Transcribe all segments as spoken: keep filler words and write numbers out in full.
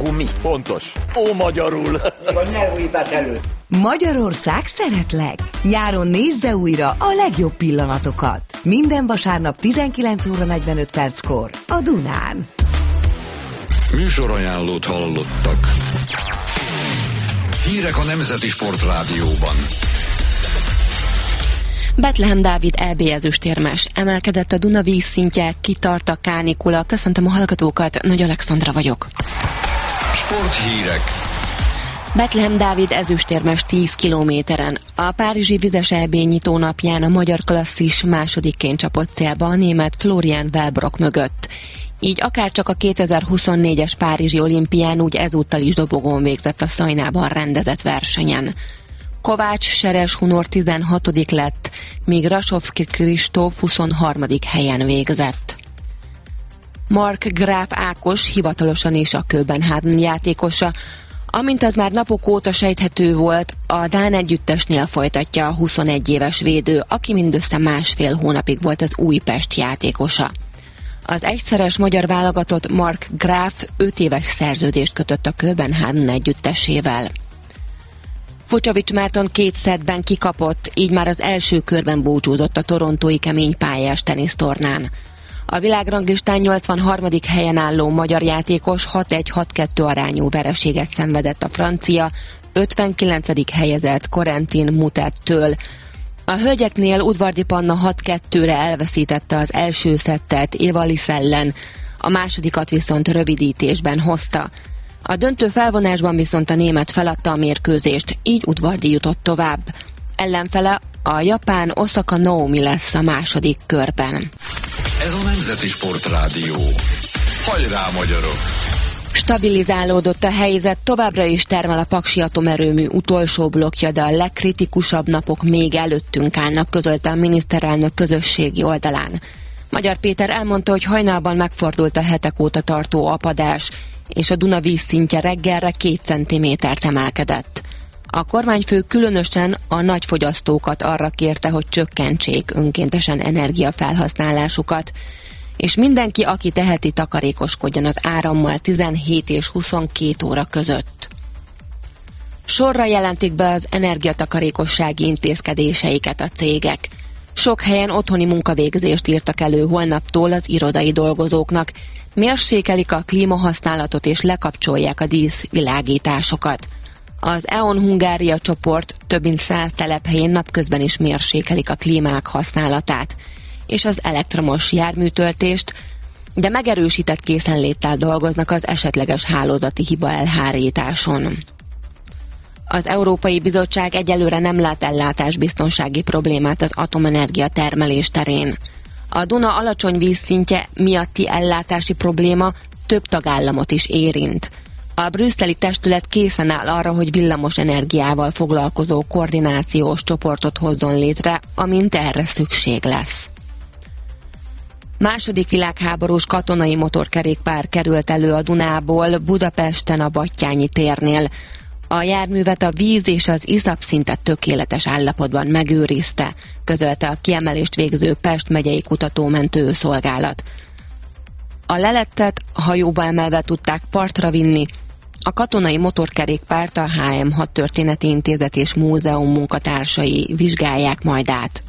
magyarul mi? Pontos. Ó, magyarul. A nyelvújítás előtt. Magyarország szeretlek. Nyáron nézze újra a legjobb pillanatokat. Minden vasárnap tizenkilenc óra negyvenöt perckor a Dunán. Műsorajánlót hallottak. Hírek a Nemzeti Sportrádióban. Bethlehem Dávid é bé ezüstérmes. Emelkedett a Duna vízszintje, kitart a kánikula. Köszöntöm a hallgatókat, Nagy Alexandra vagyok. Sporthírek. Bethlehem Dávid ezüstérmes tíz kilométeren. A párizsi vizes é bé nyitónapján a magyar klasszis másodikként csapott célba a német Florian Wellbrock mögött. Így akárcsak a kétezer-huszonnégyes párizsi olimpián, úgy ezúttal is dobogón végzett a Szajnában rendezett versenyen. Kovács Seres Hunor tizenhatodik lett, míg Rasovszki Kristóf huszonharmadik helyen végzett. Mark Graf Ákos hivatalosan is a Köbenhavn játékosa. Amint az már napok óta sejthető volt, a dán együttesnél folytatja a huszonegy éves védő, aki mindössze másfél hónapig volt az Újpest játékosa. Az egyszeres magyar válogatott Mark Graf öt éves szerződést kötött a Köbenhavn együttesével. Vucsovics Márton két szettben kikapott, így már az első körben búcsúzott a torontói keménypályás tenisztornán. A világranglistán nyolcvanharmadik helyen álló magyar játékos hat egy hat kettő arányú vereséget szenvedett a francia, ötvenkilencedik helyezett Corentin Moutet-től. A hölgyeknél Udvardi Panna hat kettőre elveszítette az első szettet Éva Lisz ellen, a másodikat viszont rövidítésben hozta. A döntő felvonásban viszont a német feladta a mérkőzést, így Udvardi jutott tovább. Ellenfele a japán Osaka Naomi lesz a második körben. Ez a Nemzeti Sportrádió. Hajrá, magyarok! Stabilizálódott a helyzet, továbbra is termel a Paksi atomerőmű utolsó blokkja, de a legkritikusabb napok még előttünk állnak, közölte a miniszterelnök közösségi oldalán. Magyar Péter elmondta, hogy hajnalban megfordult a hetek óta tartó apadás, és a Duna vízszintje reggelre két centimétert emelkedett. A kormányfő különösen a nagyfogyasztókat arra kérte, hogy csökkentsék önkéntesen energiafelhasználásukat, és mindenki, aki teheti, takarékoskodjon az árammal tizenhét és huszonkét óra között. Sorra jelentik be az energiatakarékossági intézkedéseiket a cégek. Sok helyen otthoni munkavégzést írtak elő holnaptól az irodai dolgozóknak, mérsékelik a klímahasználatot és lekapcsolják a díszvilágításokat. Az é o en Hungária csoport több mint száz telephelyén napközben is mérsékelik a klímák használatát és az elektromos járműtöltést, de megerősített készenléttel dolgoznak az esetleges hálózati hiba elhárításon. Az Európai Bizottság egyelőre nem lát ellátásbiztonsági problémát az atomenergia termelés terén. A Duna alacsony vízszintje miatti ellátási probléma több tagállamot is érint. A brüsszeli testület készen áll arra, hogy villamos energiával foglalkozó koordinációs csoportot hozzon létre, amint erre szükség lesz. Második világháborús katonai motorkerékpár került elő a Dunából Budapesten a Battyányi térnél. A járművet a víz és az iszap szinte tökéletes állapotban megőrizte, közölte a kiemelést végző Pest megyei kutatómentő szolgálat. A lelettet hajóba emelve tudták partra vinni. A katonai motorkerékpárt a há em hat Történeti Intézet és Múzeum munkatársai vizsgálják majd át.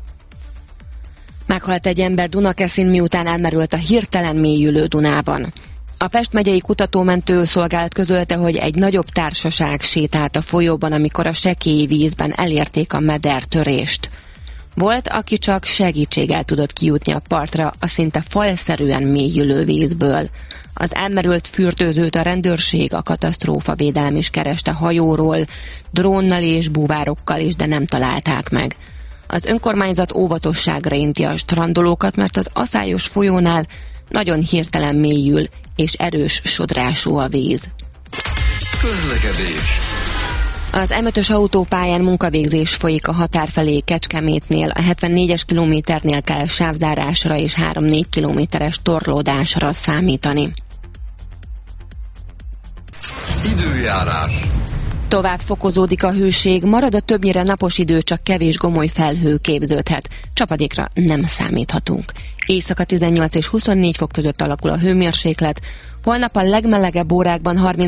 Meghalt egy ember Dunakeszin, miután elmerült a hirtelen mélyülő Dunában. A Pest megyei kutatómentő szolgálat közölte, hogy egy nagyobb társaság sétált a folyóban, amikor a sekély vízben elérték a medertörést. Volt, aki csak segítséggel tudott kijutni a partra a szinte falszerűen mélyülő vízből. Az elmerült fürdőzőt a rendőrség, a katasztrófavédelem is kereste hajóról, drónnal és búvárokkal is, de nem találták meg. Az önkormányzat óvatosságra inti a strandolókat, mert az aszályos folyónál nagyon hirtelen mélyül és erős sodrású a víz. Közlekedés. Az em ötös autópályán munkavégzés folyik a határ felé Kecskemétnél, a hetvennégyes kilométernél kell sávzárásra és három-négy kilométeres torlódásra számítani. Időjárás. Tovább fokozódik a hőség, marad a többnyire napos idő, csak kevés gomoly felhő képződhet. Csapadékra nem számíthatunk. Éjszaka tizennyolc és huszonnégy fok között alakul a hőmérséklet, holnap a legmelegebb órákban harminc